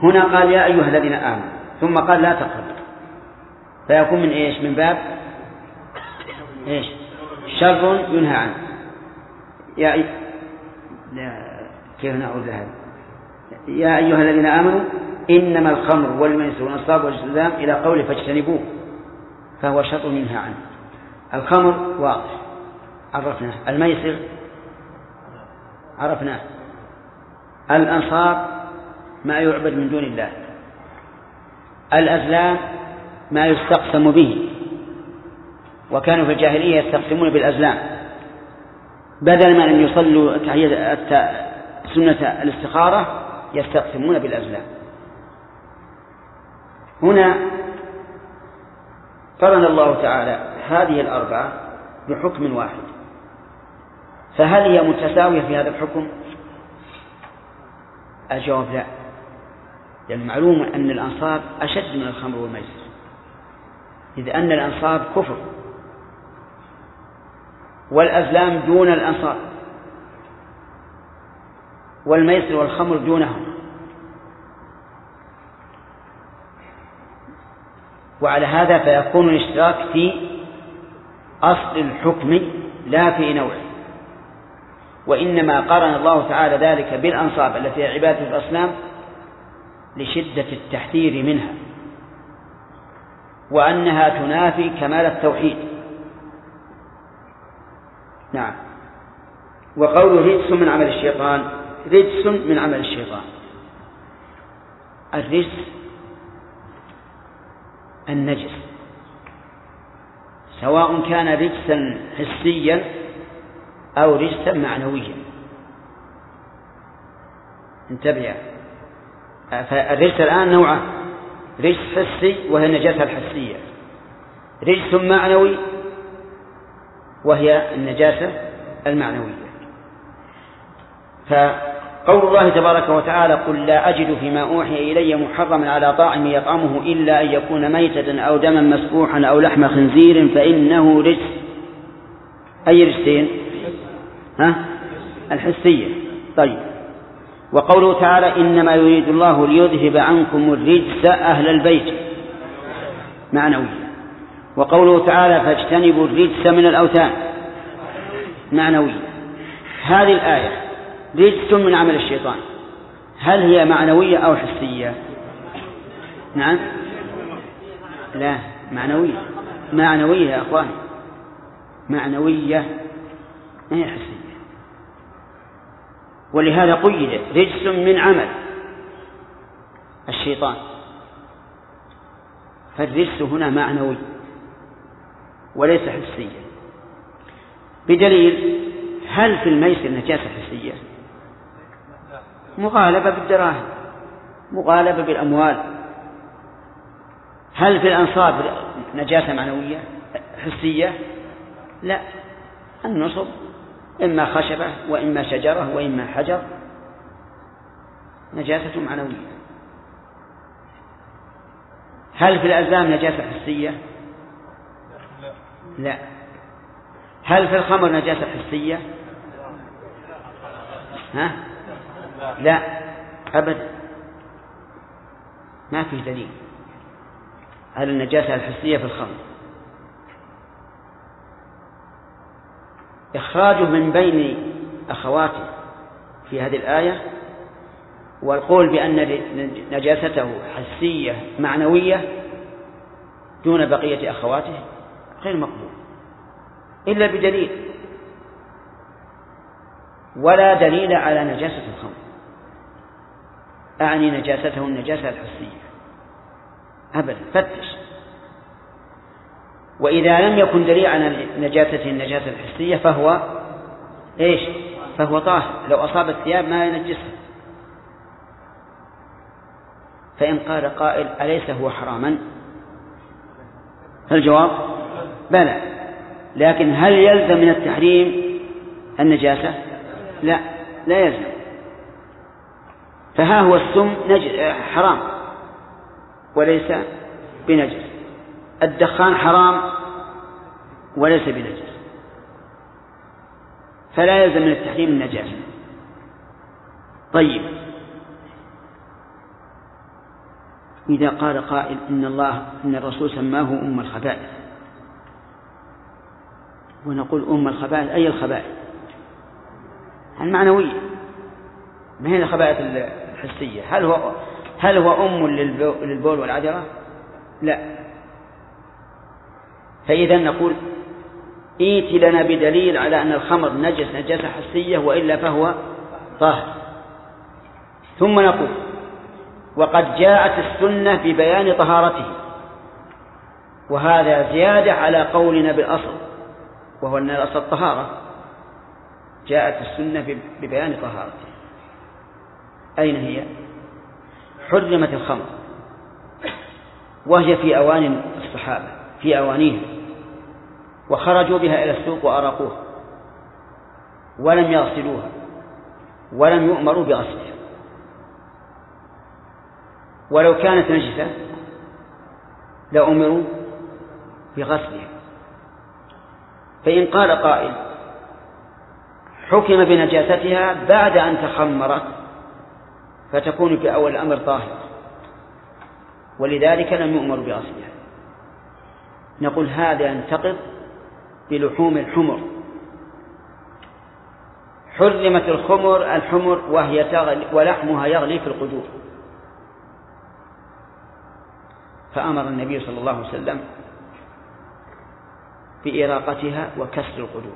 هنا قال يا أيها الذين آمنوا ثم قال لا تقربوا، فيكون من إيش؟ من باب إيش؟ شر ينهى عنه. كيف نعود لهذا؟ يا أيها الذين آمنوا إنما الخمر والميسر والأنصاب والأزلام إلى قوله فاجتنبوه، فهو شر ينهى عنه. الخمر واضح عرفناه، الميسر عرفناه، الأنصاب ما يعبد من دون الله، الأزلام ما يستقسم به، وكانوا في الجاهلية يستقسمون بالأزلام بدل ما أن يصلوا سنة الاستخارة يستقسمون بالأزلام. هنا قرن الله تعالى هذه الأربعة بحكم واحد، فهل هي متساوية في هذا الحكم؟ الجواب لا، لأن معلوم أن الأنصاب أشد من الخمر والميسر، إذ أن الأنصاب كفر والأزلام دون الأنصاب والميسر والخمر دونهم. وعلى هذا فيكون الاشتراك في أصل الحكم لا في نوعه، وإنما قرن الله تعالى ذلك بالأنصاب التي هي عبادة الأصنام لشدة التحذير منها، وأنها تنافي كمال التوحيد. نعم. وقوله رجس من عمل الشيطان، رجس من عمل الشيطان، الرجس النجس، سواء كان رجسا حسيا أو رجسا معنويا. انتبه، فالرجس الآن نوعان، رجس حسي وهي النجاسة الحسية، رجس معنوي وهي النجاسة المعنوية. فقول الله تبارك وتعالى قل لا أجد فيما أوحي إلي محرما على طاعم يطعمه إلا أن يكون ميتة أو دما مسفوحا أو لحم خنزير فإنه رجس. أي رجسين؟ الحسية. طيب. وقوله تعالى إنما يريد الله ليذهب عنكم الرجس أهل البيت، معنوية. وقوله تعالى فاجتنبوا الرجس من الأوثان، معنوية. هذه الآية رجس من عمل الشيطان، هل هي معنوية أو حسية؟ نعم، لا، معنوية، معنوية يا أخوان، معنوية ما هي حسية. ولهذا قيد رجس من عمل الشيطان، فالرجس هنا معنوي وليس حسيا، بدليل هل في الميسر نجاسة حسية؟ مغالبة بالدراهم، مغالبة بالأموال. هل في الأنصاب نجاسة معنوية حسية؟ لا، النصب إما خشبة وإما شجرة وإما حجر، نجاسة معنوية. هل في الأزلام نجاسة حسية؟ لا. هل في الخمر نجاسة حسية؟ لا أبدا، ما فيه دليل على النجاسة الحسية في الخمر. إخراجه من بين أخواته في هذه الآية والقول بأن نجاسته حسية معنوية دون بقية أخواته غير مقبول إلا بدليل، ولا دليل على نجاسة الخمر، أعني نجاسته النجاسة الحسية أبدا، فتش. وإذا لم يكن دليل على نجاسته النجاسة الحسية فهو إيش؟ فهو طاهر، لو أصاب الثياب ما ينجسها. فإن قال قائل أليس هو حراما؟ الجواب بلى، لكن هل يلزم من التحريم النجاسة؟ لا، لا يلزم. فها هو السم حرام وليس بنجس، الدخان حرام وليس بنجس، فلا يلزم من التحريم النجاسة. طيب، إذا قال قائل إن الرسول سماه أم الخبائث، ونقول أم الخبائث أي الخبائث؟ المعنوية، ما هي الخبائث الحسية؟ هل هو أم للبول والعذرة؟ لا. فإذا نقول ائت لنا بدليل على أن الخمر نجاسة حسية، وإلا فهو طاهر. ثم نقول وقد جاءت السنة ببيان طهارته، وهذا زيادة على قولنا بالأصل، وهو أن الأصل الطهارة. جاءت السنة ببيان طهارته. أين هي؟ حرمت الخمر وهي في أوان الصحابة، في أوانيهم، وخرجوا بها إلى السوق وأراقوها ولم يغسلوها ولم يؤمروا بغسلها. ولو كانت نجسة لأمروا بغسلها. فإن قال قائل حكم بنجاستها بعد أن تخمرت، فتكون في أول الأمر طاهرة، ولذلك لم يؤمر بغسلها. نقول هذا ينتقض بلحوم الحمر. حرمت الحمر وهي تغلي ولحمها يغلي في القدور، فأمر النبي صلى الله عليه وسلم بإراقتها وكسر القدور.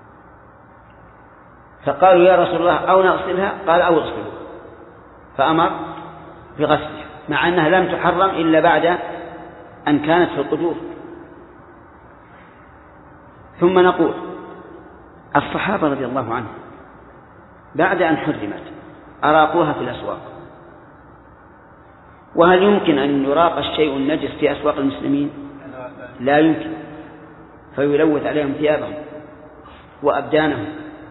فقالوا يا رسول الله أو نغسلها، قال أو اغسلوها، فأمر بغسلها، مع أنها لم تحرم إلا بعد أن كانت في القدور. ثم نقول الصحابة رضي الله عنهم بعد أن حرمت أراقوها في الأسواق، وهل يمكن أن يراق الشيء النجس في أسواق المسلمين؟ لا يمكن، فيلوث عليهم ثيابهم وأبدانهم.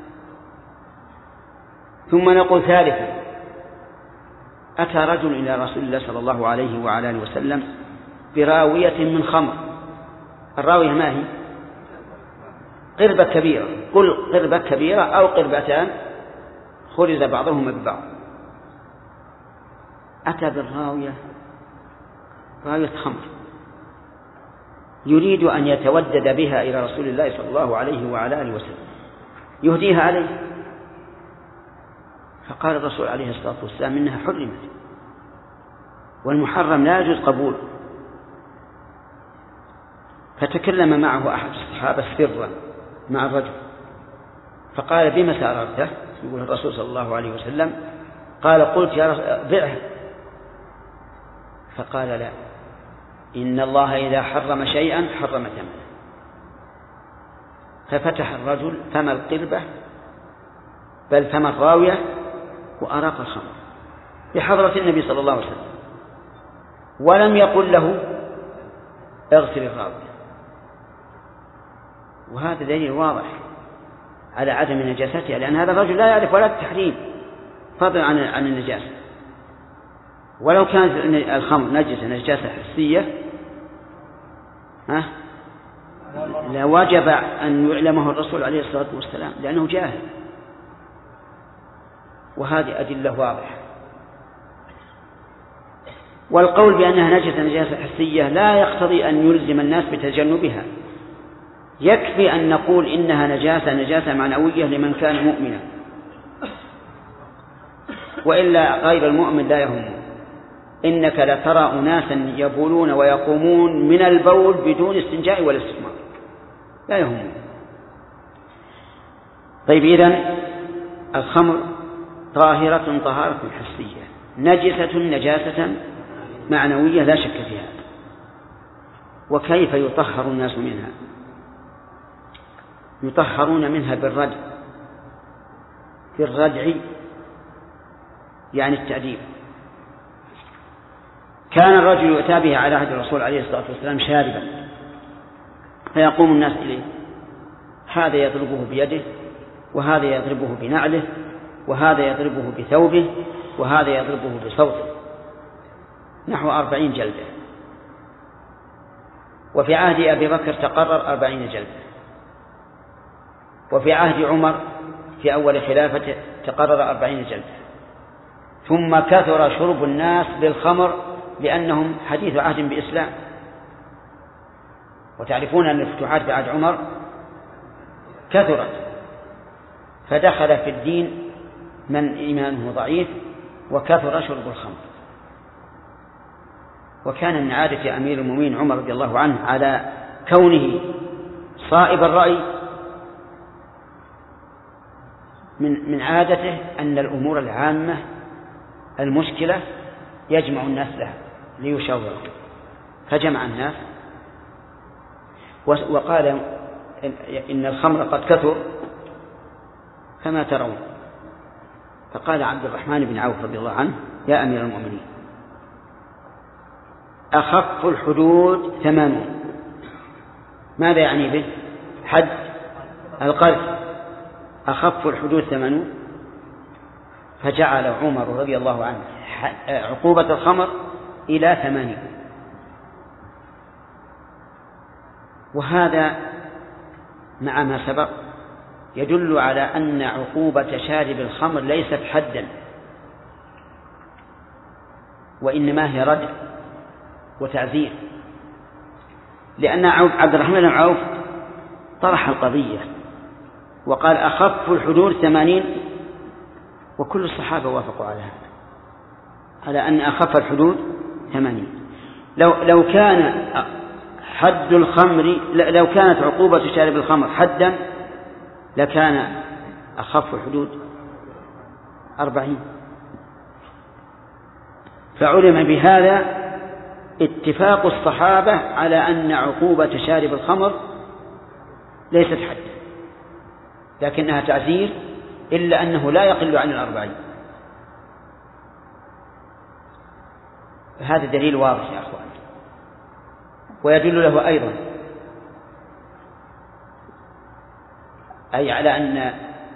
ثم نقول ثالثا أتى رجل إلى رسول الله صلى الله عليه وعلى آله وسلم براوية من خمر. الراوية ما هي؟ قربة كبيرة، قل قربة كبيرة أو قربتان خرز بعضهما ببعض. أتى بالراوية، راوية خمر، يريد أن يتودد بها إلى رسول الله صلى الله عليه وعلى آله وسلم، يهديها عليه. فقال الرسول عليه الصلاة والسلام إنها حرمت، والمحرم لا يجوز قبوله. فتكلم معه أحد الصحابة سرا مع الرجل، فقال بما سأررته؟ يقول الرسول صلى الله عليه وسلم. قال قلت يا رسول بيعه. فقال لا، إن الله إذا حرم شيئا حرم ثمنه. ففتح الرجل فم القربة بل فم الراوية وأراق الخمر بحضرة النبي صلى الله عليه وسلم، ولم يقل له اغسل الراوية. وهذا دليل واضح على عدم نجاستها، لأن هذا الرجل لا يعرف ولا التحريم فضلا عن النجاسة. ولو كانت الخمر نجاسة حسية لا وجب أن يعلمه الرسول عليه الصلاة والسلام، لأنه جاهل. وهذه أدلة واضحة. والقول بأنها نجاسة حسية لا يقتضي أن يلزم الناس بتجنبها. يكفي أن نقول إنها نجاسة معنوية لمن كان مؤمنا، وإلا غير المؤمن لا يهمه. إنك لترى أناسا يبولون ويقومون من البول بدون استنجاء ولا استثمار، لا يهمه. طيب، إذن الخمر طاهرة طهارة حسية، نجسة معنوية لا شك فيها. وكيف يطهر الناس منها؟ يطهرون منها بالردع، يعني التأديب. كان الرجل يؤتى به على عهد الرسول عليه الصلاة والسلام شاربا، فيقوم الناس إليه، هذا يضربه بيده، وهذا يضربه بنعله، وهذا يضربه بثوبه، وهذا يضربه بصوته، نحو 40 جلدة. وفي عهد أبي بكر تقرر 40 جلدة، وفي عهد عمر في أول خلافته تقرر 40 جلدة. ثم كثر شرب الناس بالخمر لأنهم حديث عهد بإسلام، وتعرفون أن الفتوحات بعد عمر كثرت، فدخل في الدين من إيمانه ضعيف وكثر شرب الخمر. وكان من عادة أمير المؤمنين عمر رضي الله عنه على كونه صائب الرأي من عادته أن الأمور العامة المشكلة يجمع الناس لها ليشاوروا، فجمع الناس وقال إن الخمر قد كثر فما ترون؟ فقال عبد الرحمن بن عوف رضي الله عنه: يا أمير المؤمنين، أخف الحدود 80. ماذا يعني به؟ حد القذف، أخف الحدود 80. فجعل عمر رضي الله عنه عقوبة الخمر إلى 80. وهذا مع ما سبق يدل على أن عقوبة شارب الخمر ليست حدا، وإنما هي ردع وتعزير، لأن عبد الرحمن بن عوف طرح القضية وقال أخف الحدود 80، وكل الصحابة وافقوا على هذا، على أن أخف الحدود 80. لو كان حد الخمر، لو كانت عقوبة شارب الخمر حدا لكان أخف الحدود 40. فعلم بهذا اتفاق الصحابة على أن عقوبة شارب الخمر ليست حدا، لكنها تعزير، إلا أنه لا يقل عن 40. هذا دليل واضح يا أخوان. ويدل له أيضا أي على أن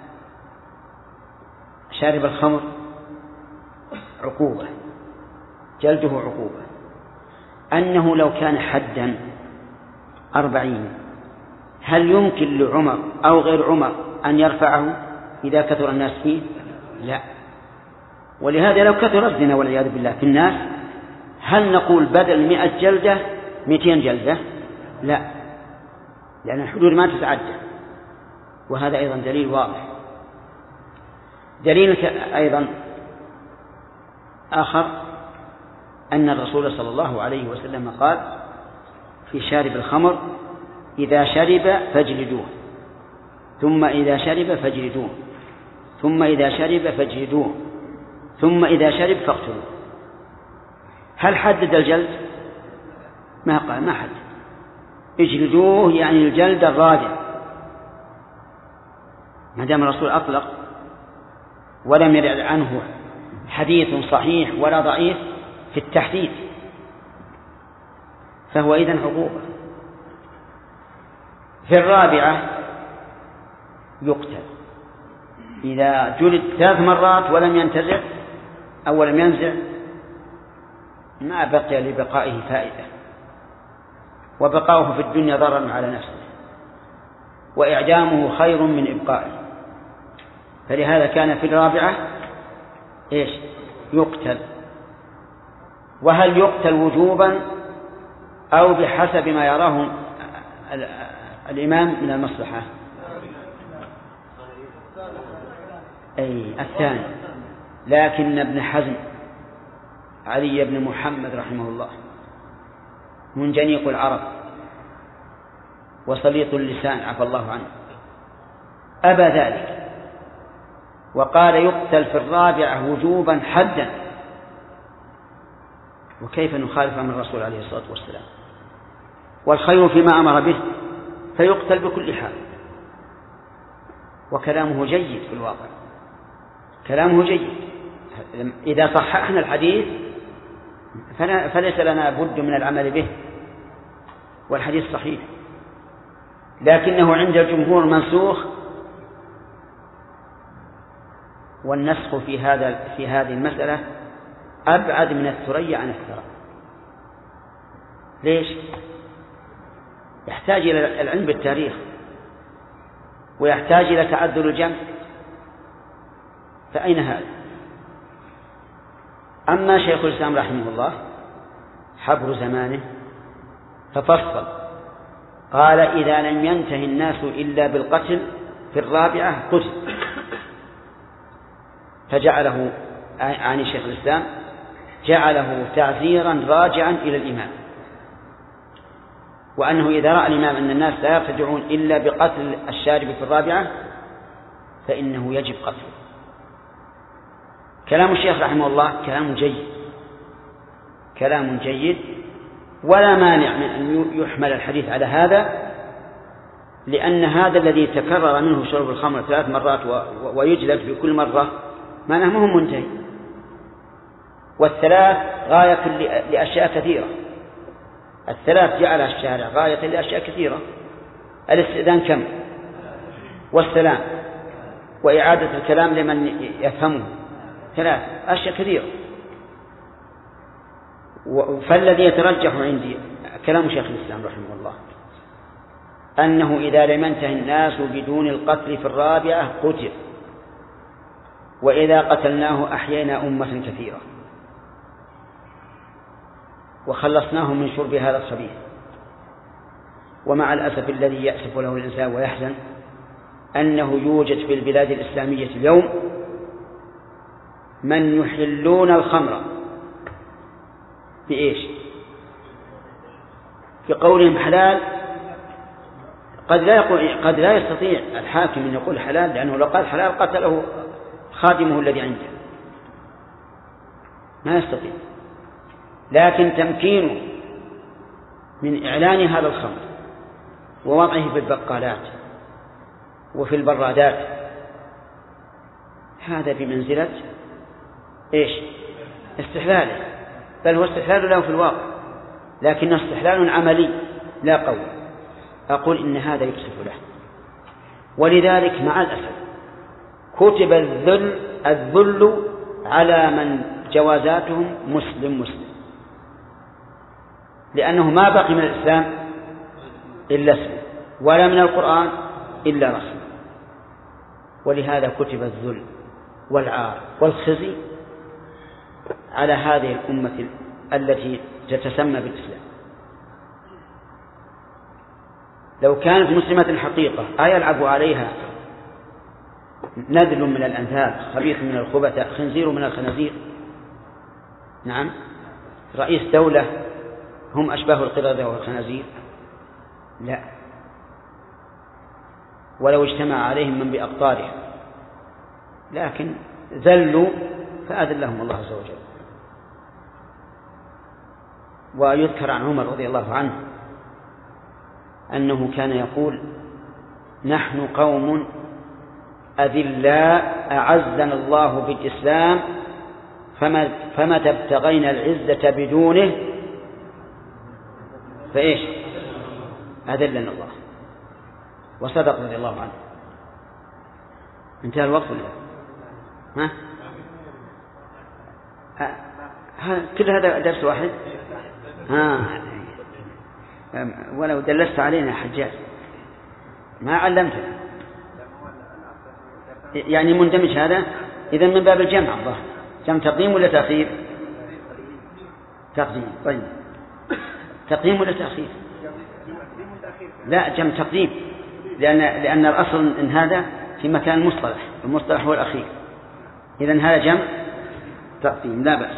شارب الخمر عقوبة، جلده عقوبة، أنه لو كان حدا 40 هل يمكن لعمر أو غير عمر أن يرفعه إذا كثر الناس فيه؟ لا. ولهذا لو كثر الزنا والعياذ بالله في الناس هل نقول بدل 100 جلدة 200 جلدة؟ لا، لأن الحدود ما تتعدى. وهذا أيضا دليل واضح. دليل أيضا آخر أن الرسول صلى الله عليه وسلم قال في شارب الخمر: إذا شرب فاجلدوه، ثم إذا شرب فاجلدوه، ثم إذا شرب فاجلدوه، ثم إذا شرب فاقتلوه. هل حدد الجلد؟ ما قال، ما حدد. اجلدوه يعني الجلد الرادع، ما دام الرسول أطلق ولم يرد عنه حديث صحيح ولا ضعيف في التحديد، فهو إذن عقوبة. في الرابعة يقتل إذا جلد 3 مرات ولم ينتزع أو لم ينزع، ما بقي لبقائه فائدة، وبقاؤه في الدنيا ضرر على نفسه، وإعدامه خير من إبقائه. فلهذا كان في الرابعة إيش؟ يقتل. وهل يقتل وجوبا أو بحسب ما يراه الإمام من المصلحة؟ أي الثاني. لكن ابن حزم علي بن محمد رحمه الله منجنيق العرب وسليط اللسان عفى الله عنه أبى ذلك، وقال يقتل في الرابعة وجوبا حدا. وكيف نخالف من الرسول عليه الصلاة والسلام؟ والخير فيما أمر به، فيقتل بكل حال. وكلامه جيد في الواقع، كلامه جيد. إذا صححنا الحديث فليس لنا بد من العمل به، والحديث صحيح، لكنه عند الجمهور منسوخ. والنسخ في هذه المسألة أبعد من الثريا عن الثرى. ليش؟ يحتاج إلى العلم بالتاريخ، ويحتاج إلى تعذر الجمع، فأين هذا؟ أما شيخ الإسلام رحمه الله حبر زمانه ففصل قال إذا لم ينتهي الناس إلا بالقتل في الرابعة قتل، فجعله عن شيخ الإسلام جعله تعزيرا راجعا إلى الإمام، وأنه إذا رأى الإمام أن الناس لا يرتدعون إلا بقتل الشارب في الرابعة فإنه يجب قتله. كلام الشيخ رحمه الله كلام جيد ولا مانع من أن يحمل الحديث على هذا، لأن هذا الذي تكرر منه شرب الخمر 3 مرات ويجلد في كل مرة معناه ما هو منتهي، والثلاث غاية لأشياء كثيرة. الثلاث جعلها الشارع غاية لأشياء كثيرة، الاستئذان كم، والسلام، وإعادة الكلام لمن يفهمه، 3 أشياء كثيرة. فالذي يترجح عندي كلام شيخ الإسلام رحمه الله أنه إذا لم ينتهي الناس بدون القتل في الرابعة قتل، وإذا قتلناه أحيينا أمة كثيرة وخلصناه من شرب هذا الخبيث. ومع الأسف الذي يأسف له الإنسان ويحزن أنه يوجد في البلاد الإسلامية اليوم من يحلون الخمر بإيش؟ بقولهم حلال. قد لا يستطيع الحاكم أن يقول حلال، لأنه لو قال حلال قتله خادمه الذي عنده، ما يستطيع. لكن تمكينه من إعلان هذا الخمر ووضعه في البقالات وفي البرادات هذا بمنزلة إيش؟ استحلاله، بل هو استحلال له في الواقع، لكنه استحلال عملي لا قول. أقول إن هذا يكسف له، ولذلك مع الأسف كتب الذل على من جوازاتهم مسلم، لأنه ما بقي من الإسلام إلا اسم، ولا من القرآن إلا رسم. ولهذا كتب الذل والعار والخزي على هذه الأمة التي تتسمى بالإسلام. لو كانت مسلمة حقيقة يلعب عليها نذل من الأنذال، خبيث من الخبثاء، خنزير من الخنازير، نعم، رئيس دولة هم أشباه القردة والخنازير، لا، ولو اجتمع عليهم من بأقطارهم، لكن ذلوا فأذلهم الله عز وجل. ويذكر عن عمر رضي الله عنه أنه كان يقول نحن قوم أذلاء أعزنا الله بالإسلام فمتى ابتغينا العزة بدونه فإيش أذلنا الله. وصدق رضي الله عنه. انتهى الوقت ولا كل هذا درس واحد. ولو دلست علينا حجاج ما علمتنا، يعني مندمج هذا إذن من باب الجمع. الله جمع تقديم ولا تأخير؟ تقديم. طيب تقديم ولا تأخير؟ لا، جمع تقديم، لأن الأصل إن هذا في مكان المصطلح، المصطلح هو الأخير، إذن هذا جمع تقديم لا بأس.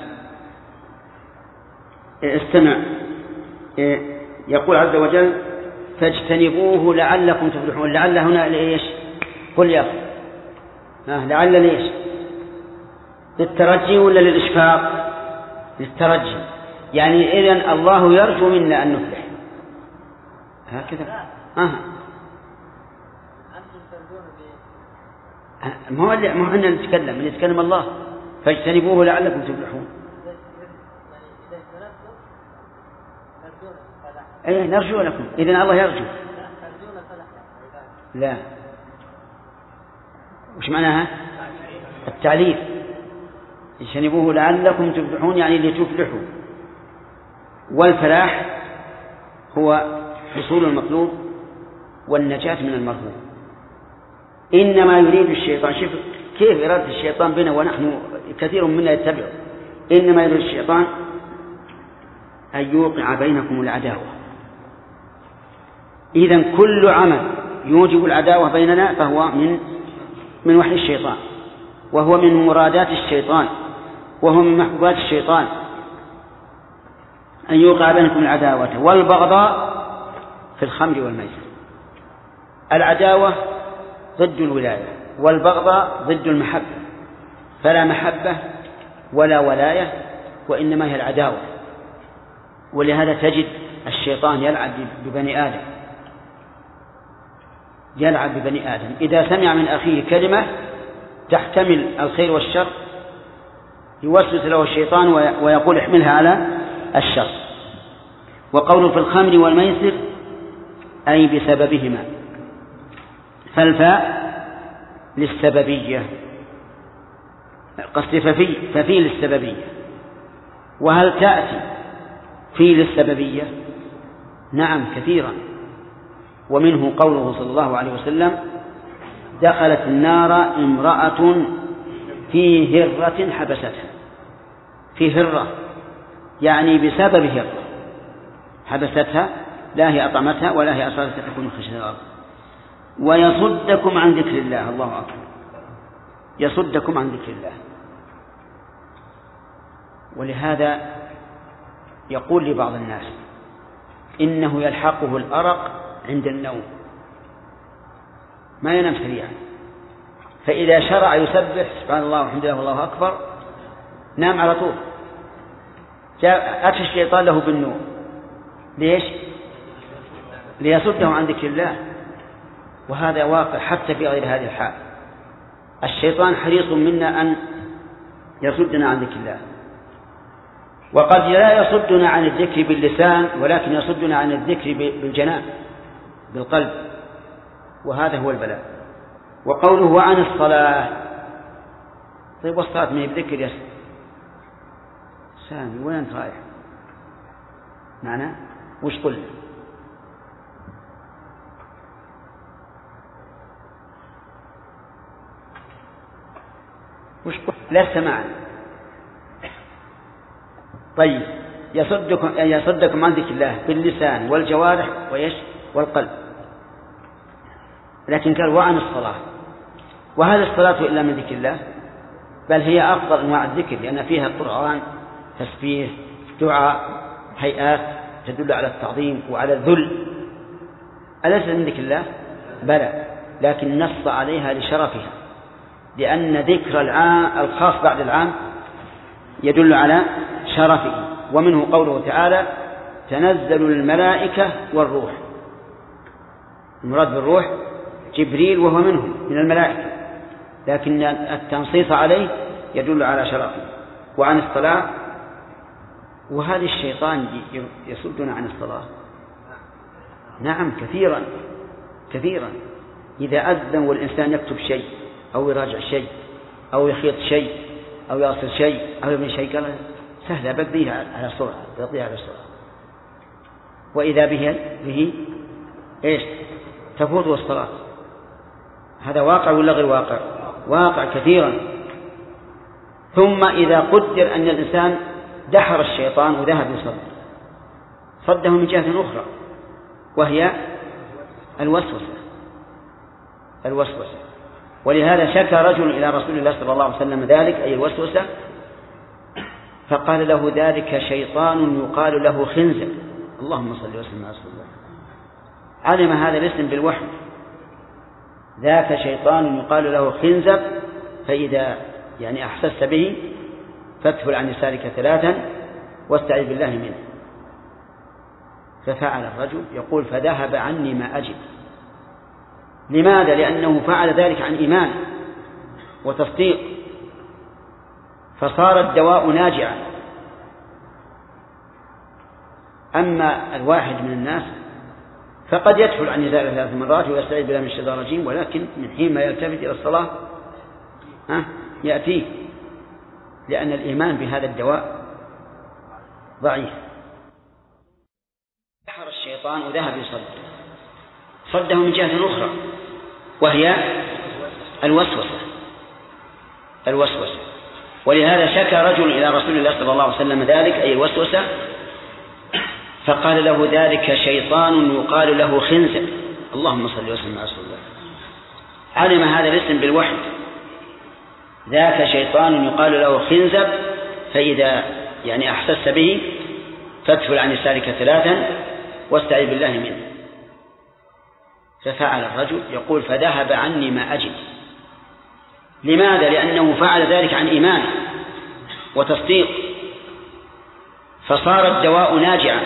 استمع، يقول عز وجل فاجتنبوه لعلكم تفلحون. لعل هنا لإيش؟ قل يا أخي لعل ليش؟ للترجي ولا للإشفاق؟ للترجي، يعني إذن الله يرجو منا أن نفلح هكذا. ما هو أننا نتكلم الله فاجتنبوه لعلكم تفلحون. أي نرجو لكم، إذن الله يرجو. لا، وش معناها؟ التعليل. اجتنبوه لعلكم تفلحون يعني لتفلحوا، والفلاح هو حصول المطلوب والنجاة من المرهوب. إنما يريد الشيطان، شوف كيف إرادة الشيطان بنا ونحن كثير منا يتبعه. إنما يريد الشيطان أن يوقع بينكم العداوة. إذن كل عمل يوجب العداوة بيننا فهو من وحي الشيطان، وهو من مرادات الشيطان، وهو من محبوبات الشيطان، أن يوقع بينكم العداوة والبغضاء في الخمر والميسر. العداوة ضد الولاية، والبغضاء ضد المحبة، فلا محبة ولا ولاية، وإنما هي العداوة. ولهذا تجد الشيطان يلعب ببني آدم إذا سمع من أخيه كلمة تحتمل الخير والشر يوسوس له الشيطان ويقول احملها على الشر. وقوله في الخمر والميسر أي بسببهما، فالفاء للسببية، قصد ففي للسببية. وهل تأتي في للسببية؟ نعم كثيرا، ومنه قوله صلى الله عليه وسلم: دخلت النار امرأة في هرة حبستها. في هرة يعني بسبب هرة حبستها، لا هي أطعمتها ولا هي أصابتها تكون من خشية الأرض. ويصدكم عن ذكر الله. الله أكبر، يصدكم عن ذكر الله. ولهذا يقول لبعض الناس إنه يلحقه الأرق عند النوم، ما ينام سريعا، فإذا شرع يسبح سبحان الله والحمد لله والله أكبر نام على طول. أتى الشيطان له بالنوم. ليش؟ ليصدهم عن ذكر الله. وهذا واقع حتى في غير هذه الحال. الشيطان حريص منا أن يصدنا عن ذكر الله، وقد لا يصدنا عن الذكر باللسان، ولكن يصدنا عن الذكر بالجنان بالقلب، وهذا هو البلاء. وقوله عن الصلاة، طيب والصلاة ما هي بذكر يا سامي؟ وين أنت رايح؟ معنى وش قلنا؟ وش قلنا؟ لست معنا. طيب يصدكم عن ذكر الله باللسان والجوارح والقلب، لكن قال وعن الصلاة. وهل الصلاة إلا من ذكر الله؟ بل هي أفضل أنواع الذكر، لأن فيها قرآن، تسبيح، دعاء، هيئات تدل على التعظيم وعلى الذل. أليس من ذكر الله؟ بلى، لكن نص عليها لشرفها، لأن ذكر الخاص بعد العام يدل على شرفه. ومنه قوله تعالى: تنزل الملائكة والروح. المراد بالروح جبريل وهو منهم من الملائكة، لكن التنصيص عليه يدل على شرفه. وعن الصلاة، وهذا الشيطان يصدنا عن الصلاة. نعم كثيرا كثيرا. إذا أذن والإنسان يكتب شيء أو يراجع شيء أو يخيط شيء أو يصل شيء أو يبني شيء، قال سهلة بديها على السرعة، يضيع على السرعة، وإذا به إيش؟ تفوت الصلاة. هذا واقع ولا غير واقع؟ واقع كثيرا. ثم إذا قدر أن الإنسان دحر الشيطان وذهب يصلي، صده من جهة أخرى وهي الوسوسة. ولهذا شكى رجل إلى رسول الله صلى الله عليه وسلم ذلك، أي الوسوسة، فقال له: ذلك شيطان يقال له خنزب. اللهم صل وسلم على رسول الله. علم هذا الاسم بالوحي. ذاك شيطان يقال له خنزب، فإذا أحسست به فادفل عن يسارك 3 واستعذ بالله منه. ففعل الرجل، يقول: فذهب عني ما أجد. لماذا؟ لأنه فعل ذلك عن إيمان وتصديق، فصار الدواء ناجعا. أما الواحد من الناس فقد يدخل عن يساره 3 مرات ويستعيذ بالله من الشيطان الرجيم، ولكن من حين ما يلتفت إلى الصلاة يأتيه، لأن الإيمان بهذا الدواء ضعيف. دحر الشيطان وذهب يصد، صده من جهة أخرى وهي الوسوسة. ولهذا شكى رجل إلى رسول الله صلى الله عليه وسلم ذلك، أي الوسوسة، فقال له ذلك شيطان يقال له خنزب. اللهم صل وسلم على رسول الله. علم هذا الاسم بالوحي، ذاك شيطان يقال له خنزب، فإذا يعني أحسست به فادفل عن يسارك 3 واستعذ بالله منه. ففعل الرجل، يقول فذهب عني ما أجد. لماذا؟ لأنه فعل ذلك عن إيمان وتصديق، فصار الدواء ناجعا.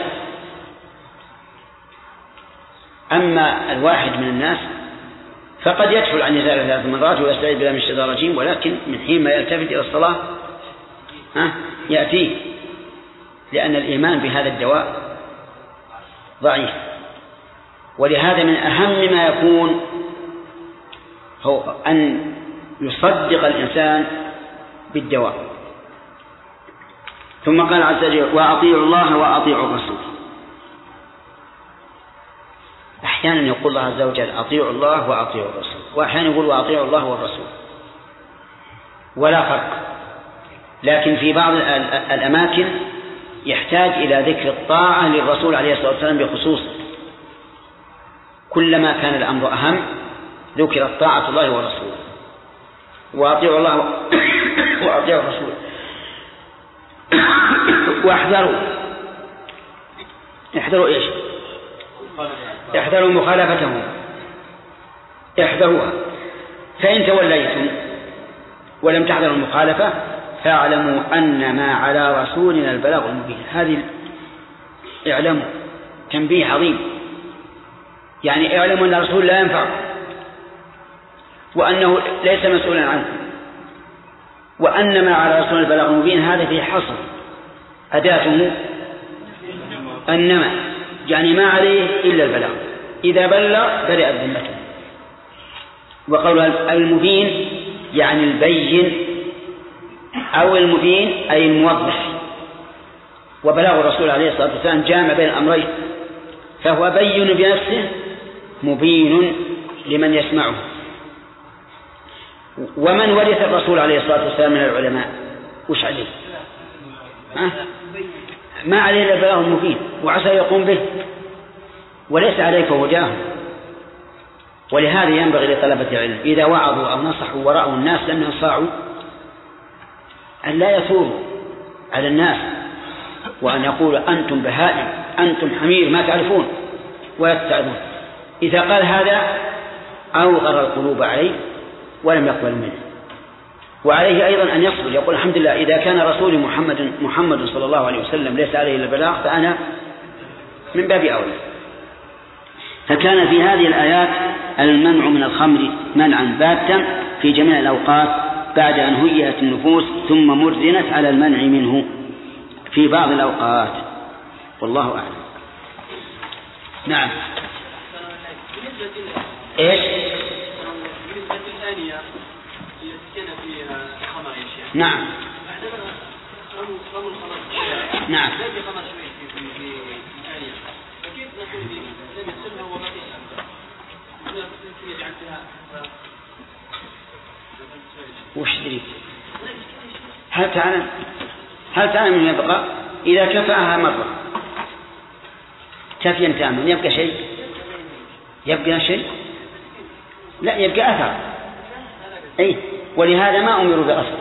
أما الواحد من الناس فقد يدفل عن يساره 3 مرات ويستعيذ بالله من الشيطان الرجيم، ولكن من حين ما يلتفت إلى الصلاة يأتيه، لأن الإيمان بهذا الدواء ضعيف. ولهذا من أهم ما يكون هو أن يصدق الإنسان بالدواء. ثم قال عز وجل وأطيعوا الله وأطيعوا الرسول. أحيانا يقول الله عز وجل أطيعوا الله وأطيعوا الرسول، وأحيانا يقول وأطيعوا الله والرسول، ولا فرق. لكن في بعض الأماكن يحتاج إلى ذكر الطاعة للرسول عليه الصلاة والسلام بخصوص، كلما كان الأمر أهم ذكرت طاعة الله ورسوله. وأطيعوا الله وأطيعوا الرسول احذروا إيش؟ احذروا مخالفتهم، احذروها. فإن توليتم ولم تحذروا المخالفة فاعلموا أن ما على رسولنا البلاغ المبين. هذه اعلموا تنبيه عظيم، يعني اعلموا أن الرسول لا ينفع، وأنه ليس مسؤولا عنه، وأن ما على رسولنا البلاغ المبين. هذا في حصر أداته أنما، يعني ما عليه إلا البلاغ، إذا بلغ برئت ذمته. وقول المبين يعني البين أو المبين أي الموضح. وبلاغ الرسول عليه الصلاة والسلام جامع بين الأمرين، فهو بين بنفسه مبين لمن يسمعه. ومن ورث الرسول عليه الصلاة والسلام من العلماء وش عليه؟ ما عليه إلا البلاغ المبين، وعسى يقوم به، وليس عليك هداهم. ولهذا ينبغي لطلبة العلم إذا وعظوا أو نصحوا ورأوا الناس لم ينصاعوا أن لا يثوروا على الناس وأن يقولوا أنتم بهائم، أنتم حمير ما تعرفون، ويتعبون. إذا قال هذا أوغر القلوب عليه ولم يقبل منه. وعليه أيضا أن يصبر، يقول الحمد لله إذا كان رسول محمد صلى الله عليه وسلم ليس عليه إلا البلاغ فأنا من باب أولى. فكان في هذه الآيات المنع من الخمر منعا باتا في جميع الأوقات بعد أن هيئت النفوس ثم مرزنت على المنع منه في بعض الأوقات، والله أعلم. نعم. إيش؟ بالنسبة الثانية يسكن فيها خمر يا شيخ. نعم. رموا الخمر. نعم. لا خمر شوي في الثانية. فكيف نقول لم يسلها وما يسلها؟ ممكن يجعل فيها. وش دريت؟ هل تعلم من يبقى إذا كفاها مرة كفيا تاما يبقى شيء؟ يبقى شيء؟ لا، يبقى أثر. أي، ولهذا ما أمروا بغسل.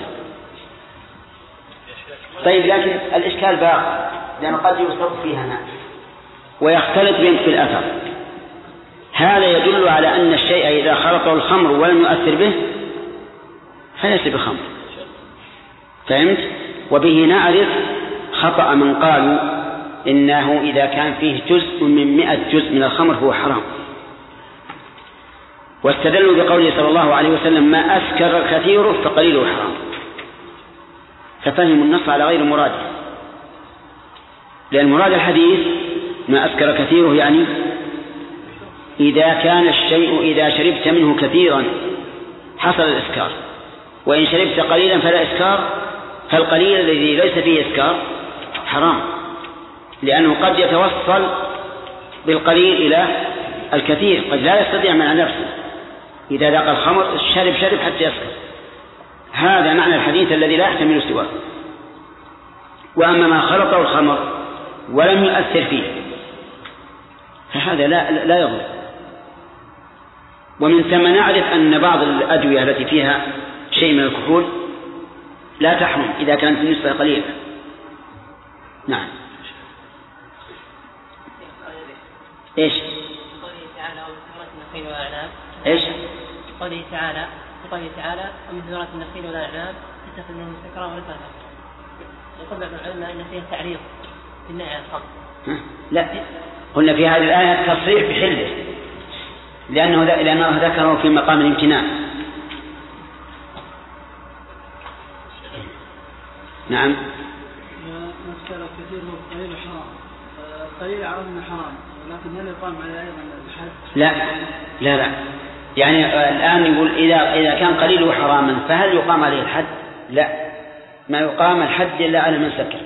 طيب، لكن الإشكال باق، لأن قد يصب فيها ماء ويختلط بالأثر. هذا يدل على أن الشيء إذا خلطه الخمر ولم يؤثر به فليس بخمر. فهمت؟ وبه نعرف خطأ من قالوا إنه إذا كان فيه جزء من 100 جزء من الخمر هو حرام، واستدلوا بقوله صلى الله عليه وسلم ما أسكر كثيره فقليله حرام، ففهموا النص على غير مراده. لأن مراد الحديث ما أسكر كثيره يعني إذا كان الشيء إذا شربت منه كثيرا حصل الإسكار، وإن شربت قليلا فلا إسكار، فالقليل الذي ليس فيه إسكار حرام، لأنه قد يتوصل بالقليل إلى الكثير، قد لا يستطيع منع نفسه إذا ذاق الخمر شرب حتى يسكر. هذا معنى الحديث الذي لا يحتمل سواه. وأما ما خلطه الخمر ولم يؤثر فيه فهذا لا يضر. ومن ثم نعرف أن بعض الأدوية التي فيها شيء من الكحول لا تحرم إذا كانت النسبة قليلة. نعم. إيش؟ قوله تعالى ومن ثمرات النخيل والأعناب. إيش؟ قوله تعالى ومن ثمرات النخيل والأعناب تتخذ منه سكرا ورزقا. يقول بعض العلماء أن فيها تعريض في النهي عن الخمر. لا، قلنا في هذه الآية تصريح بحله لأنه ذكره في مقام الامتناع. نعم. مسألة كثير من القليل حرام، قليل عرفنا حرام، ولكن هل يقام عليه أيضا الحد؟ لا يعني الآن يقول إذا كان قليله حراما فهل يقام عليه الحد؟ لا، ما يقام الحد إلا على من سكر.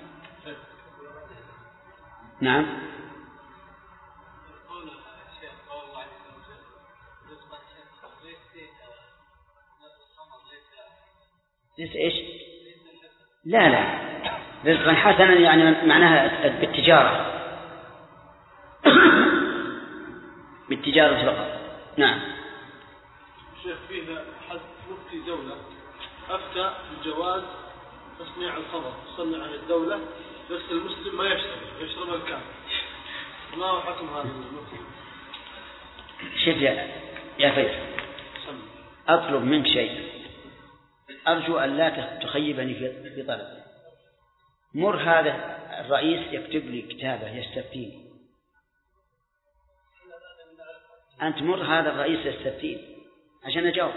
نعم. إيش؟ لا رزقا حسنا يعني معناها بالتجارة فقط. نعم. شيخ فينا حد مفتي دولة أفتى بجواز تصنيع الخمر تصنع عن الدولة بس المسلم ما يشرب الكامل. ما هو حكم هذا المفتي؟ شوف يا فيصل، أطلب منك شيء أرجو أن لا تخيبني في طلب. مر هذا الرئيس يكتب لي كتابة يستفتيني. أنت مر هذا الرئيس يستفتيني عشان أجاوب.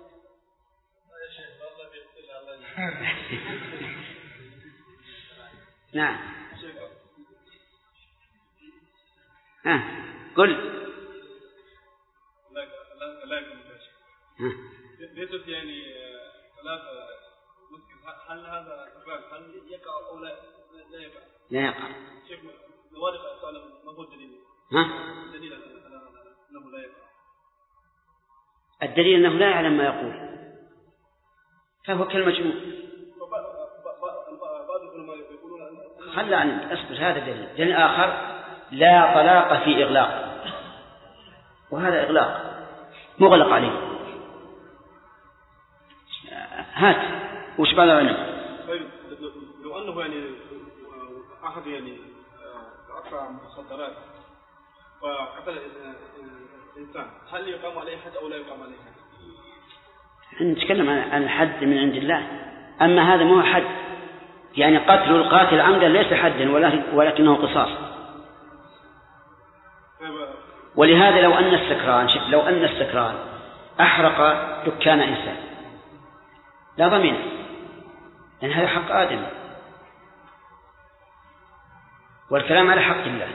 نعم. قل. ليست يعني ثلاثة مسكن. هل هذا هل يقع أو لا يقع؟ لا يقع. شيخ نوارق سؤال ما هو الدليل؟ الدليل أنه لا يقع. الدليل أنه لا يعلم ما يقول فهو كالمجنون. خلى عن أصبر. هذا دليل آخر لا طلاق في إغلاق، وهذا إغلاق مغلق عليه. هات وش بعد عنه؟ لو أنه يعني أحد يعني أقطع مخدرات وقتل الإنسان هل يقام عليه حد أو لا يقام عليه حد؟ نتكلم عن الحد من عند الله. أما هذا ما هو حد، يعني قتل القاتل عمدا ليس حدا ولكنه قصاص. ولهذا لو أن السكران أحرق دكان إنسان لا ضمين، لأن هذا حق آدم والكلام على حق الله.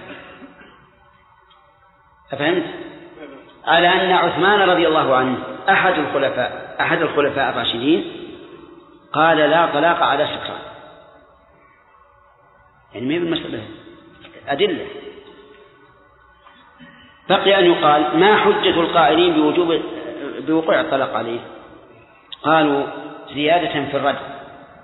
أفهمت؟ على أن عثمان رضي الله عنه أحد الخلفاء الراشدين قال لا طلاق على سكران، يعني ما بالمسألة أدلة. بقي أن يقال ما حجة القائلين بوقوع الطلاق عليه؟ قالوا زيادة في الرد.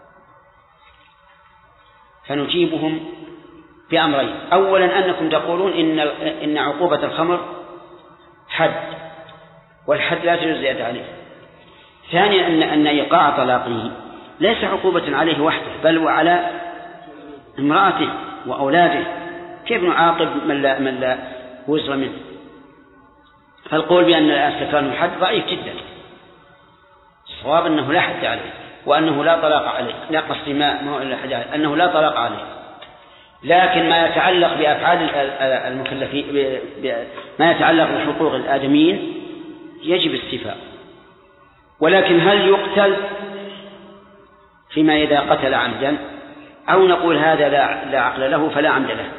فنجيبهم بأمرين: أولا أنكم تقولون إن عقوبة الخمر حد، والحد لا تجوز زيادة عليه. ثانيا أن إيقاع طلاقه ليس عقوبة عليه وحده بل وعلى امرأته وأولاده. كيف نعاقب من لا وزر منه؟ فالقول بأن السكران حد ضعيف جدا. الصواب أنه لا حد عليه وأنه لا طلاق عليه، لا قصدي ما هو إلا حد عليه، أنه لا طلاق عليه. لكن ما يتعلق بأفعال المكلفين، ما يتعلق بحقوق الآدميين يجب استيفاء. ولكن هل يقتل فيما إذا قتل عمدا، أو نقول هذا لا عقل له فلا عمد له؟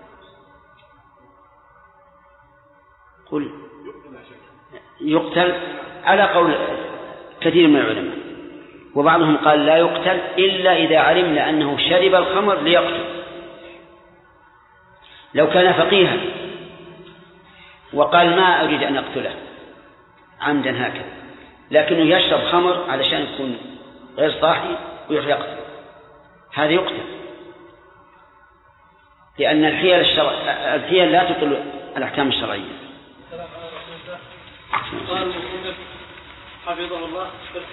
قل يقتل على قول كثير من العلماء، وبعضهم قال لا يقتل إلا إذا علمنا أنه شرب الخمر ليقتل. لو كان فقيها وقال ما أريد أن أقتله عمدا هكذا، لكنه يشرب خمر علشان يكون غير صاحي ويروح يقتل، هذا يقتل، لأن الحيل لا تطل الأحكام الشرعية. قال المصنف حفظه الله: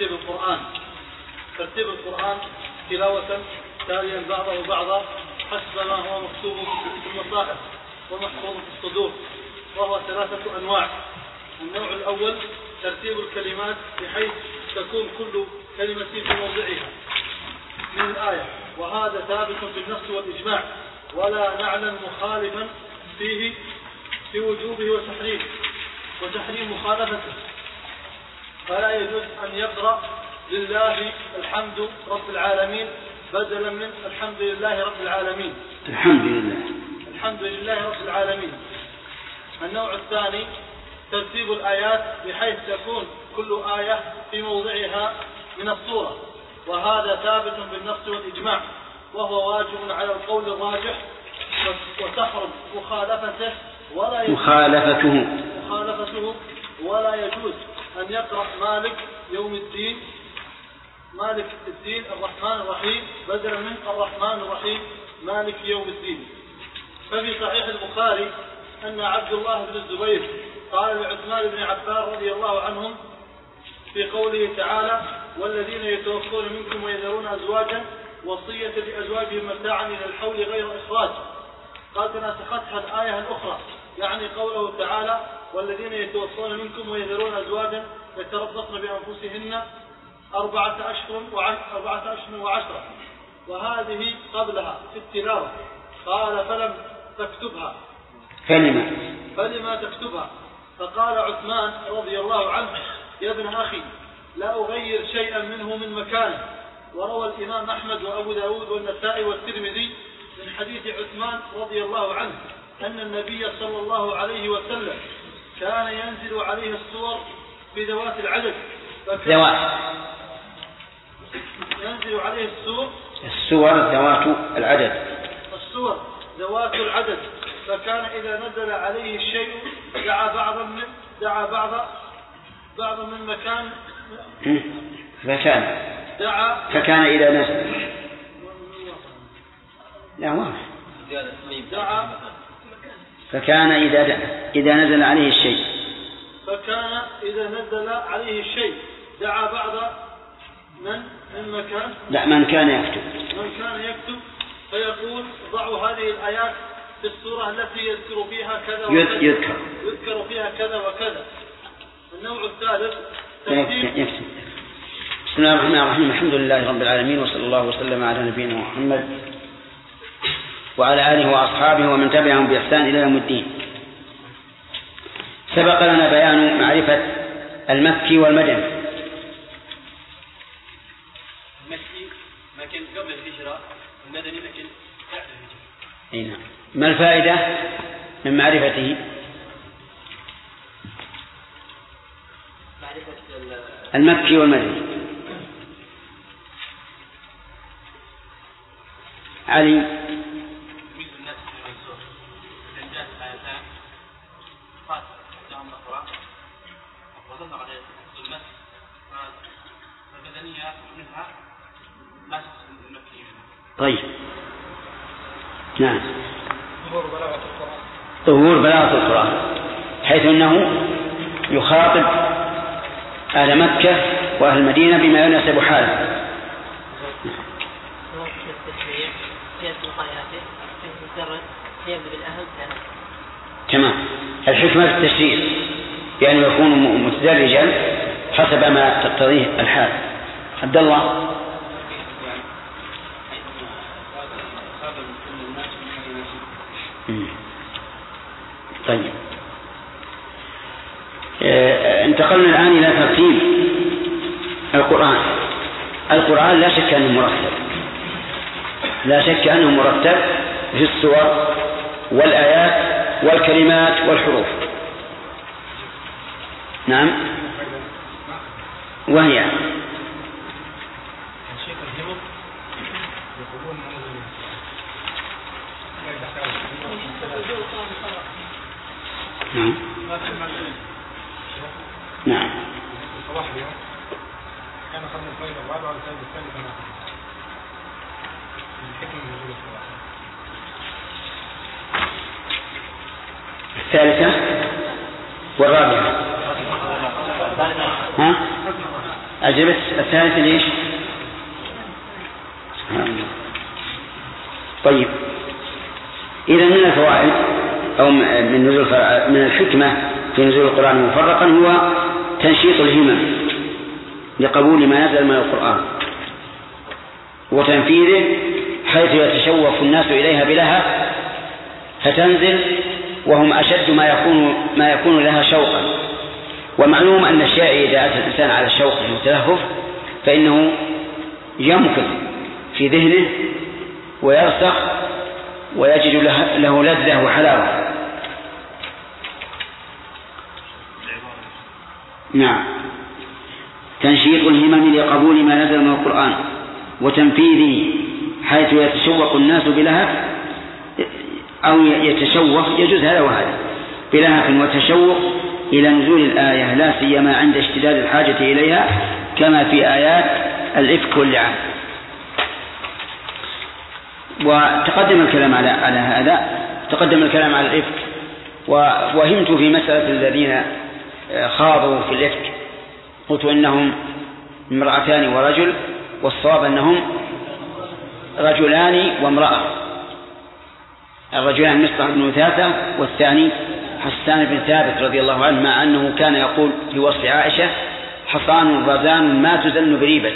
ترتيب القرآن تلاوة تاليا بعضه بعضا حسب ما هو مكتوب في المصاحف ومحفوظ في الصدور، وهو 3 أنواع. النوع الأول ترتيب الكلمات بحيث تكون كل كلمة في موضعها من الآية، وهذا ثابت بالنص والإجماع، ولا نعلم مخالفا فيه في وجوبه وتحريم مخالفته، فلا يجوز أن يقرأ لله الحمد رب العالمين بدلا من الحمد لله رب العالمين. الحمد لله رب العالمين. النوع الثاني ترتيب الآيات بحيث تكون كل آية في موضعها من السورة، وهذا ثابت بالنص والإجماع، وهو واجب على القول الراجح، وتحرم مخالفته ولا يجوز أن يقرأ مالك الدين الرحمن الرحيم بدلا من الرحمن الرحيم مالك يوم الدين. ففي صحيح البخاري أن عبد الله بن الزبير قال لعثمان بن عفان رضي الله عنهم في قوله تعالى: والذين يتوفون منكم ويذرون أزواجا وصية لأزواجهم متاعا إلى الحول غير إخراج، قال: تناسختها الآية الأخرى، يعني قوله تعالى: والذين يتوفون منكم ويذرون أزواجا يتربصن بأنفسهن 4 أشهر و10، وهذه قبلها في التلاوة. قال: فلم تكتبها. فلما تكتبها؟ فقال عثمان رضي الله عنه: يا ابن أخي، لا أغير شيئا منه من مكانه. وروى الإمام أحمد وأبو داود والنسائي والترمذي من حديث عثمان رضي الله عنه أن النبي صلى الله عليه وسلم كان ينزل عليه الصور بذوات العدد، ينزل عليه الصور ذوات العدد، فكان إذا نزل عليه الشيء دعا بعضا من مكان، فكان إذا نزل فكان إذا نزل عليه الشيء دعا بعض من مكان من كان يكتب فيقول: ضعوا هذه الآيات في السورة التي يذكر فيها كذا وكذا، يذكر فيها كذا وكذا. النوع الثالث بسم الله الرحمن الرحيم. الحمد لله رب العالمين، وصلى الله وسلم على نبينا محمد وعلى آله وأصحابه ومن تبعهم بإحسان إلى يوم الدين. سبق لنا بيان معرفة المكي والمدني. المكي ما كان قبل الهجرة، والمدني ما كان بعد الهجرة. نعم. ما الفائدة من معرفته؟ المكي والمدني. علي. طيب. نعم. ظهور بلاغة القرآن، حيث أنه يخاطب أهل مكة وأهل المدينة بما يناسب حاله. تمام. الحكمة في التشريع يعني يكون متدرجا حسب ما تقتضيه الحال. عبد الله. طيب. انتقلنا الآن إلى ترتيب القرآن. لا شك أنه مرتب في السور والآيات والكلمات والحروف. نعم. وهي نعم. كان خلنا الفائدة بعد على الثالث الحكمة من وجود الصلاة. الثالثة والرابعة. ها؟ أجبت الثالثة ليش؟ طيب، إذا من الفوائد أو من الحكمة في نزول القرآن مفرقا هو تنشيط الهمم لقبول ما نزل من القرآن وتنفيذه، حيث يتشوف الناس إليها بلهف فتنزل وهم أشد ما يكون لها شوقا. ومعلوم أن الشيء إذا أتى الإنسان على الشوق والتلهف فإنه يمكث في ذهنه ويرسخ ويجد له لذة وحلاوة. نعم، تنشيط الهمم لقبول ما نزل من القرآن وتنفيذه، حيث يتشوق الناس بلهف أو يتشوق، يجوز هذا وهذا، بلهف وتشوق إلى نزول الآية، لا سيما عند اشتداد الحاجة إليها، كما في آيات الإفك واللعان. وتقدم الكلام على هذا، تقدم الكلام على الإفك، وهمت في مسألة الذين خاضوا في الإفك، قلت إنهم امرأتان ورجل، والصواب أنهم رجلان وامرأة. الرجلان مصطح بن وثاثة، والثاني حسان بن ثابت رضي الله عنه، مع أنه كان يقول في وصف عائشة: حصان رزان ما تزن بريبة.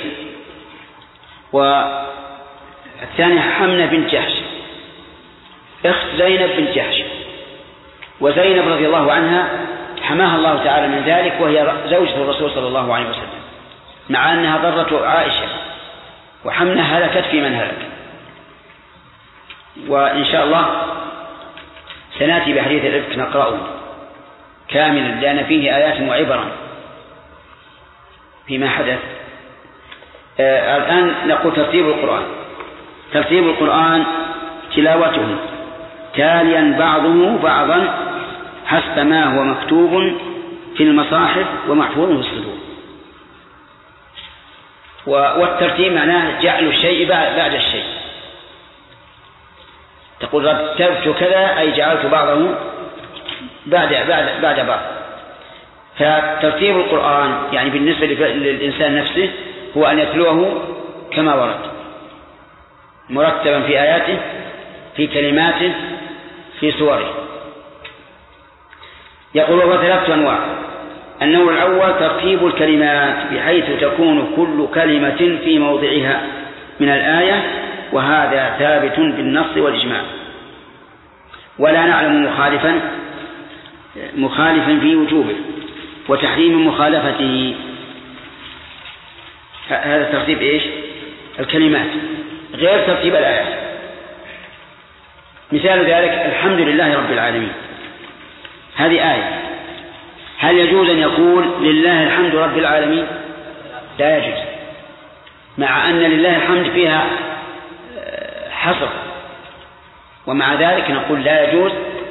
والثاني حمنة بنت جحش أخت زينب بنت جحش، وزينب رضي الله عنها حماها الله تعالى من ذلك، وهي زوجة الرسول صلى الله عليه وسلم، مع أنها ضرة عائشة، وحمنة هلكت في من هلك. وإن شاء الله سنأتي بحديث الإفك نقرأه كاملا، لأن فيه آيات وعبرا فيما حدث. الآن نقول ترتيب القرآن. ترتيب القرآن تلاوته تاليا بعضه بعضا حسب ما هو مكتوب في المصاحف ومحفوظ في الصدور. والترتيب معناه جعل الشيء بعد الشيء. تقول رتبت كذا أي جعلت بعضه بعد بعض. فترتيب القرآن يعني بالنسبة للإنسان نفسه هو أن يتلوه كما ورد، مرتبا في آياته، في كلماته، في سوره. يقول هو 3 أنواع. النوع الأول ترتيب الكلمات، بحيث تكون كل كلمة في موضعها من الآية، وهذا ثابت بالنص والإجماع، ولا نعلم مخالفا في وجوبه وتحريم مخالفته. هذا ترتيب إيش؟ الكلمات، غير ترتيب الآيات. مثال ذلك الحمد لله رب العالمين، هذه آية، هل يجوز أن يقول لله الحمد رب العالمين؟ لا يجوز، مع أن لله الحمد فيها حصر، ومع ذلك نقول لا يجوز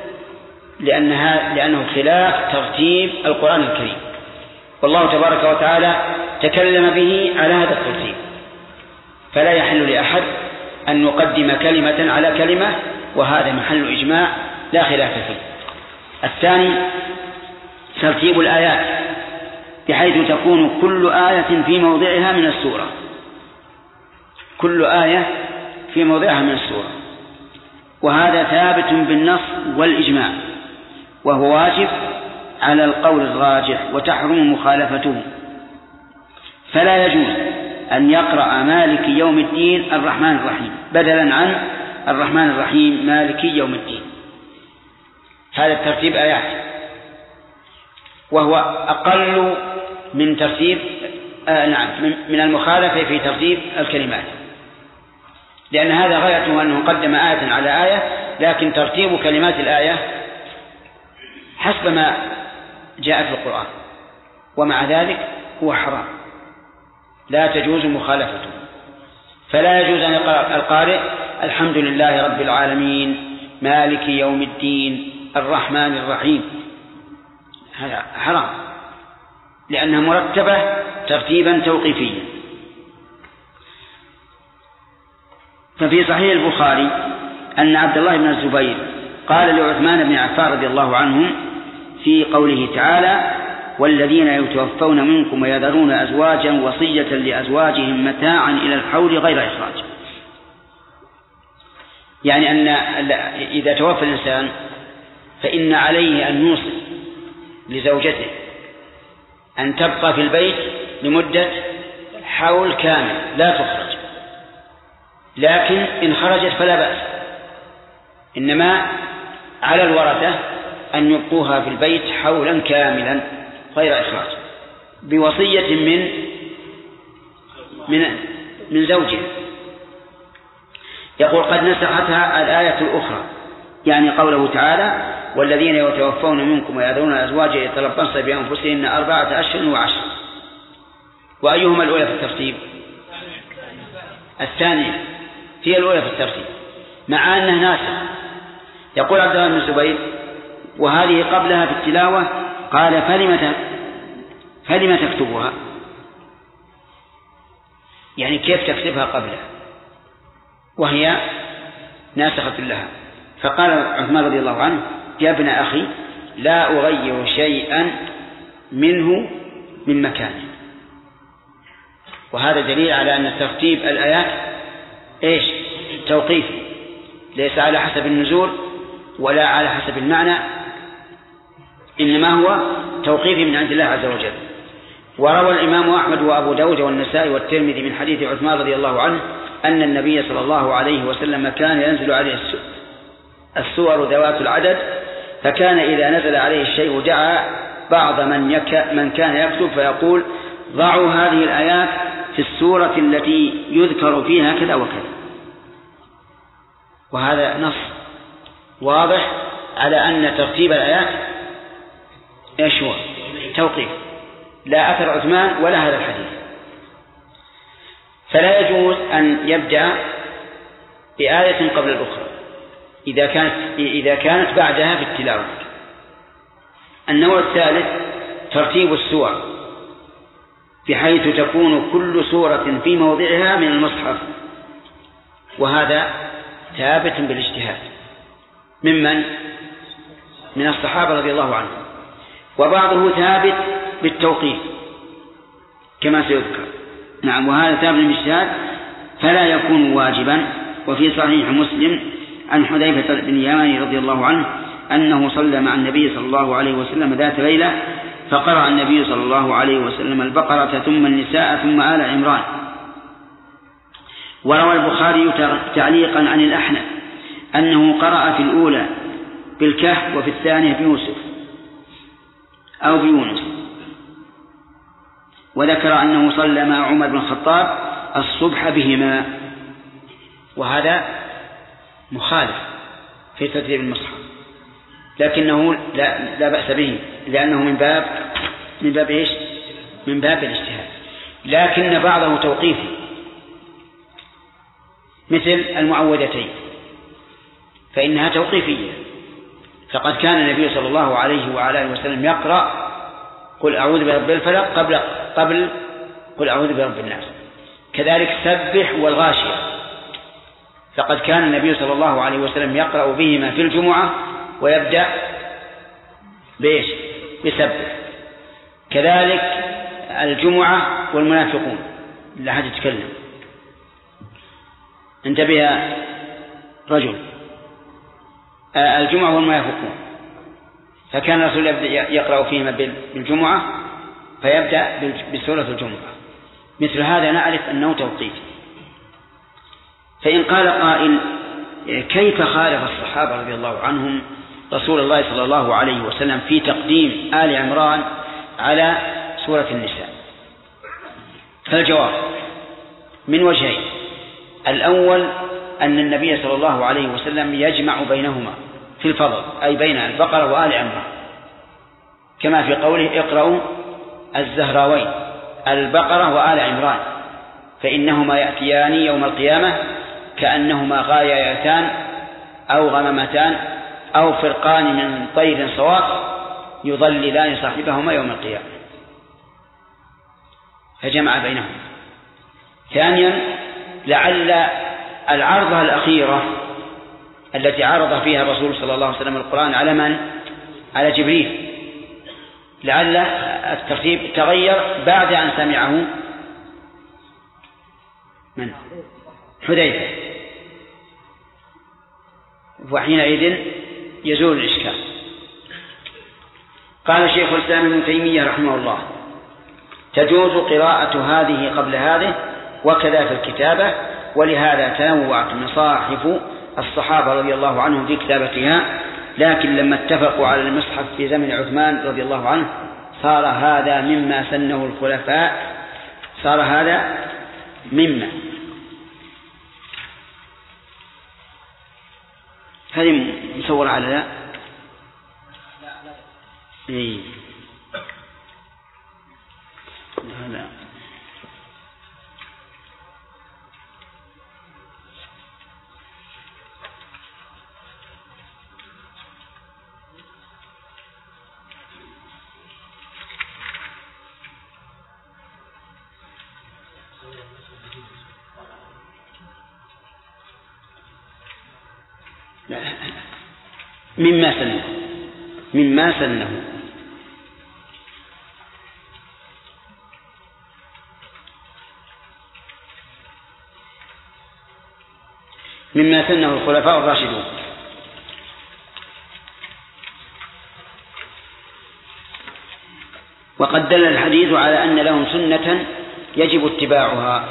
لأنه خلاف ترتيب القرآن الكريم، والله تبارك وتعالى تكلم به على هذا الترتيب، فلا يحل لأحد أن يقدم كلمة على كلمة، وهذا محل إجماع لا خلاف فيه. الثاني ترتيب الآيات، بحيث تكون كل آية في موضعها من السورة، كل آية في موضعها من السورة، وهذا ثابت بالنص والإجماع، وهو واجب على القول الراجح، وتحرم مخالفته. فلا يجوز أن يقرأ مالك يوم الدين الرحمن الرحيم بدلا عن الرحمن الرحيم مالك يوم الدين. هذا الترتيب آيات، وهو أقل من ترتيب من المخالفة في ترتيب الكلمات، لأن هذا غايته أنه قدم آية على آية، لكن ترتيب كلمات الآية حسب ما جاء في القرآن، ومع ذلك هو حرام، لا تجوز مخالفته. فلا يجوز أن يقرأ القارئ الحمد لله رب العالمين مالك يوم الدين الرحمن الرحيم، هذا حرام، لأنها مرتبة ترتيبا توقيفيا. ففي صحيح البخاري أن عبد الله بن الزبير قال لعثمان بن عفان رضي الله عنه في قوله تعالى: والذين يتوفون منكم ويذرون أزواجا وصية لأزواجهم متاعا إلى الحول غير إخراج. يعني أن إذا توفى الإنسان فإن عليه أن يوصي لزوجته أن تبقى في البيت لمدة حول كامل لا تخرج، لكن إن خرجت فلا بأس، إنما على الورثة أن يبقوها في البيت حولا كاملا غير إخراج بوصية من زوجه. يقول: قد نسختها الآية الأخرى، يعني قوله تعالى: والذين يتوفون منكم ويذرون أزواجا يتربصن بأنفسهن 4 أشهر و10. وأيهما الأولى في الترتيب؟ الثانية هي الأولى في الترتيب، مع أنه ناسخ. يقول عبد الله بن الزبير: وهذه قبلها في التلاوة. قال: فلم تكتبها؟ يعني كيف تكتبها قبلها وهي ناسخة لها؟ فقال عثمان رضي الله عنه: يا ابن أخي، لا أغير شيئا منه من مكانه. وهذا دليل على أن ترتيب الآيات توقيفي، ليس على حسب النزول ولا على حسب المعنى، إنما هو توقيفي من عند الله عز وجل. وروى الإمام أحمد وأبو داود والنسائي والترمذي من حديث عثمان رضي الله عنه أن النبي صلى الله عليه وسلم كان ينزل عليه السور ذوات العدد، فكان إذا نزل عليه الشيء دعا بعض من كان يكتب فيقول: ضعوا هذه الآيات في السورة التي يذكر فيها كذا وكذا. وهذا نص واضح على أن ترتيب الآيات هو توقيف، لا أثر عثمان ولا هذا الحديث. فلا يجوز أن يبدأ بآية قبل الأخرى إذا كانت بعدها في التلاوة. النوع الثالث ترتيب السور بحيث تكون كل سورة في موضعها من المصحف، وهذا ثابت بالاجتهاد من الصحابة رضي الله عنهم، وبعضه ثابت بالتوقيف كما سيذكر. نعم، وهذا ثابت بالاجتهاد فلا يكون واجبا. وفي صحيح مسلم عن حذيفة بن اليمان رضي الله عنه أنه صلى مع النبي صلى الله عليه وسلم ذات ليلة، فقرأ النبي صلى الله عليه وسلم البقرة ثم النساء ثم آل عمران. وروى البخاري تعليقا عن الأحنف أنه قرأ في الأولى بالكهف وفي الثانية بيوسف أو بيونس، وذكر أنه صلى مع عمر بن الخطاب الصبح بهما، وهذا مخالف في ترتيب المصحف، لكنه لا بأس به لأنه من باب إيش؟ من باب الاجتهاد. لكن بعضه توقيفي مثل المعوذتين فإنها توقيفية، فقد كان النبي صلى الله عليه وعلى آله وسلم يقرأ قل أعوذ برب الفلق قبل قل أعوذ برب الناس. كذلك سبح والغاشية، فقد كان النبي صلى الله عليه وسلم يقرأ بهما في الجمعة ويبدأ بإيش؟ بسبح. كذلك الجمعة والمنافقون لا أحد يتكلم. انتبه رجل. الجمعة والمنافقون، فكان الرسول يقرأ فيهما بالجمعة فيبدأ بسورة الجمعة. مثل هذا نعرف أنه توقيفي. فإن قال قائل: كيف خالف الصحابة رضي الله عنهم رسول الله صلى الله عليه وسلم في تقديم آل عمران على سورة النساء؟ فالجواب من وجهين: الأول أن النبي صلى الله عليه وسلم يجمع بينهما في الفضل، أي بين البقرة وآل عمران، كما في قوله: اقرأوا الزهراوين البقرة وآل عمران فإنهما يأتيان يوم القيامة كأنهما غايتان أو غمامتان أو فرقان من طير صواف يظللان صاحبهما يوم القيامة، فجمع بينهما. ثانيا، لعل العرضة الأخيرة التي عرض فيها الرسول صلى الله عليه وسلم القرآن على من؟ على جبريل، لعل الترتيب تغير بعد أن سمعه من؟ حذيفة، وحينئذ يزول الإشكال. قال شيخ الإسلام ابن تيمية رحمه الله: تجوز قراءة هذه قبل هذه وكذا في الكتابة، ولهذا تنوعت مصاحف الصحابة رضي الله عنهم في كتابتها، لكن لما اتفقوا على المصحف في زمن عثمان رضي الله عنه صار هذا مما سنه الخلفاء، صار هذا مما هذه مصورة على لا إيه. هذا مما سنه، مما سنه. مما سنه الخلفاء الراشدون. وقد دل الحديث على أن لهم سنة يجب اتباعها،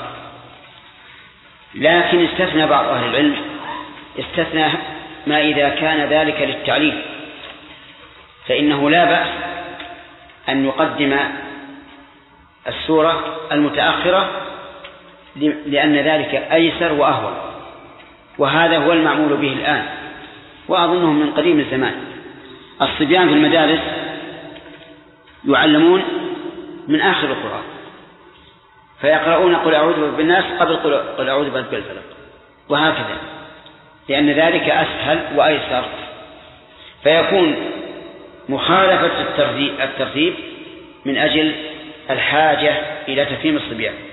لكن استثنى بعض أهل العلم، استثنى ما إذا كان ذلك للتعليل، فإنه لا بأس أن يقدم السورة المتأخرة لأن ذلك أيسر وأهون، وهذا هو المعمول به الآن، وأظنهم من قديم الزمان. الصبيان في المدارس يعلمون من آخر القرآن، فيقرؤون قل أعوذ برب الناس قبل قل أعوذ برب الفلق، وهكذا، لأن ذلك أسهل وأيسر، فيكون مخالفة الترتيب من أجل الحاجة إلى تفهيم الصبيان.